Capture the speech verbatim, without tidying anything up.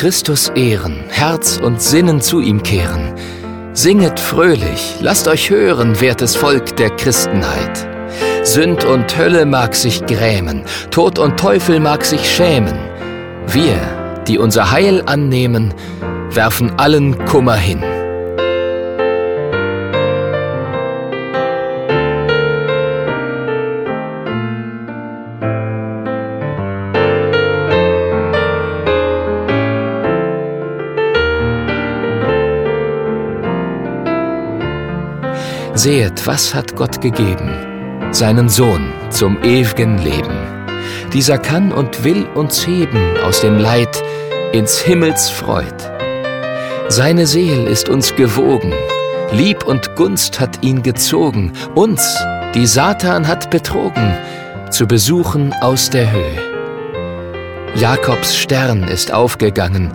Christus ehren, Herz und Sinnen zu ihm kehren. Singet fröhlich, lasst euch hören, wertes Volk der Christenheit. Sünd und Hölle mag sich grämen, Tod und Teufel mag sich schämen. Wir, die unser Heil annehmen, werfen allen Kummer hin. Sehet, was hat Gott gegeben? Seinen Sohn zum ewigen Leben. Dieser kann und will uns heben aus dem Leid ins Himmels Freud. Seine Seel ist uns gewogen, Lieb und Gunst hat ihn gezogen, uns, die Satan hat betrogen, zu besuchen aus der Höhe. Jakobs Stern ist aufgegangen,